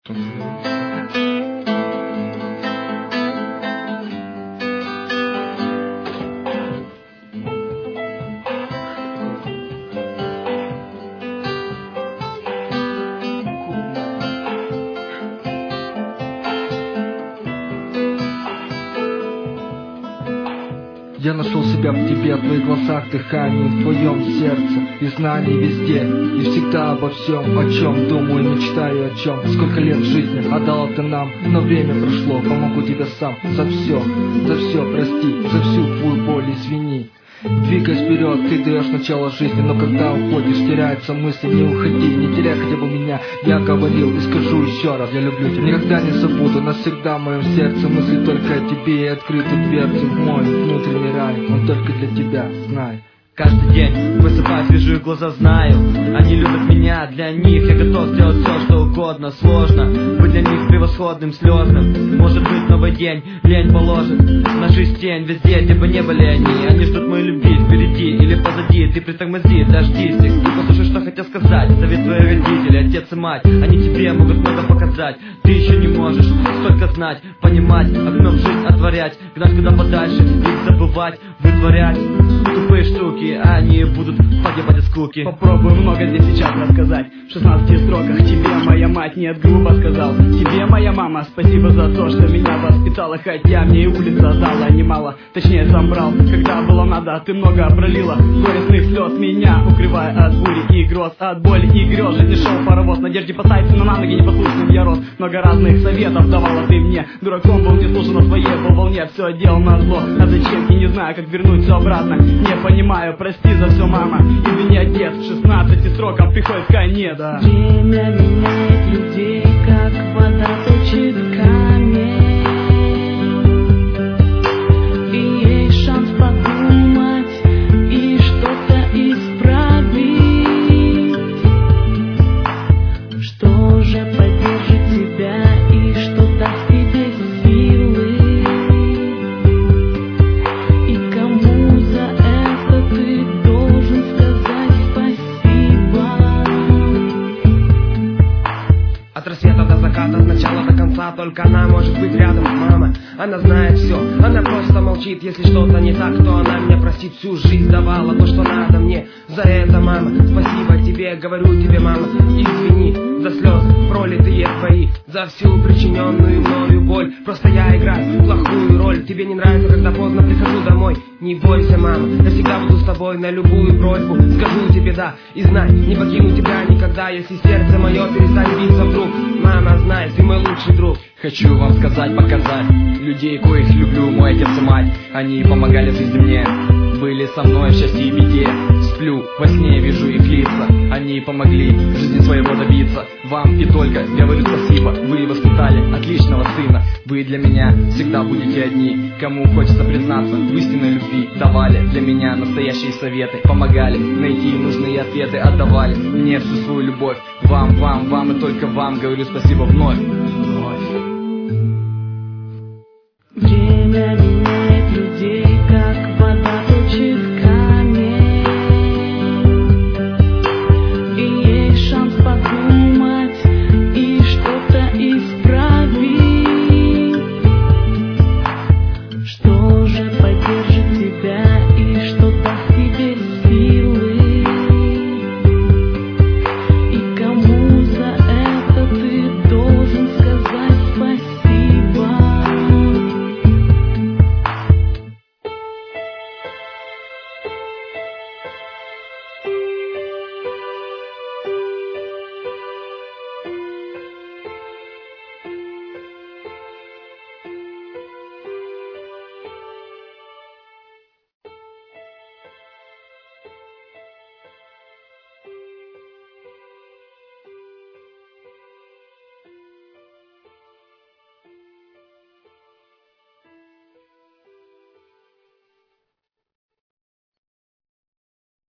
Я нашел себя в тебе, в твоих глазах, дыхании, в твоем сердце и знании везде, и всегда обо всем, о чем думаю, мечтаю, о чем. Сколько лет жизни отдал ты нам, но время прошло, помогу тебе сам. За все прости, за всю твою боль извини. Двигаясь вперед, ты даешь начало жизни, но когда уходишь, теряется мысль, не уходи, не теряй хотя бы меня. Я говорил и скажу еще раз, я люблю тебя, никогда не забуду, навсегда в моем сердце мысли только о тебе и открыты дверцы в мой внутренний рай, он только для тебя, знай. Каждый день высыпаюсь, вижу их глаза, знаю, они любят меня, для них я готов сделать все, что угодно. Сложно быть для них превосходным, слезным. Может быть новый день, лень положит на жизнь тень везде, где бы не были они. Они ждут моей любви впереди или позади, ты притормози, дождись их и послушай, что хотел сказать. Зови твои родители, отец и мать, они тебе могут много показать. Ты еще не можешь столько знать, понимать, окно в жизнь отворять, гнать куда подальше, их забывать, вытворять тупые штуки. Они будут погибать от скуки. Попробую много здесь сейчас рассказать. В 16 строках тебе моя мать, нет, грубо сказал. Тебе моя мама, спасибо за то, что меня воспитала. Хотя мне и улица дала немало, точнее сам брал, когда было надо. Ты много пролила горестных слез, меня укрывая от бури и гроз, от боли и грез. Жизни шел паровоз, надежде поставить сына на ноги, непослушным я рос. Много разных советов давала ты мне. Дураком был, не слушал на своей был волне, все делал на зло. А зачем, я не знаю, как вернуть все обратно. Не понимаю, прости за все, мама, извини, отец. В 16 срокам приходит к конец, да. Время меняет людей, как вода точит камень. И есть шанс подумать и что-то исправить. Что же поддержит тебя и что даст тебе силы? И кому за это ты должен сказать спасибо? От рассвета до заката, от начала до конца, только она может быть рядом, мама. Она знает все, она просто молчит. Если что-то не так, то она меня простит. Всю жизнь давала то, что надо мне. За это, мама, спасибо тебе, говорю тебе, мама. Извини за слезы, пролитые твои, за всю причиненную мною боль. Просто я играю плохую роль. Тебе не нравится, когда поздно прихожу домой. Не бойся, мама, я всегда буду с тобой на любую просьбу. Скажу тебе да, и знай, не покину тебя никогда. Если сердце мое перестанет биться вдруг, мама, знай, ты мой лучший друг. Хочу вам сказать, показать людей, коих люблю, мой отец и мать. Они помогали в жизни мне, были со мной в счастье и беде. Сплю, во сне вижу их лица, они помогли в жизни своего добиться. Вам и только говорю спасибо, вы воспитали отличного сына. Вы для меня всегда будете одни. Кому хочется признаться в истинной любви, давали для меня настоящие советы, помогали найти нужные ответы, отдавали мне всю свою любовь. Вам и только вам говорю спасибо вновь.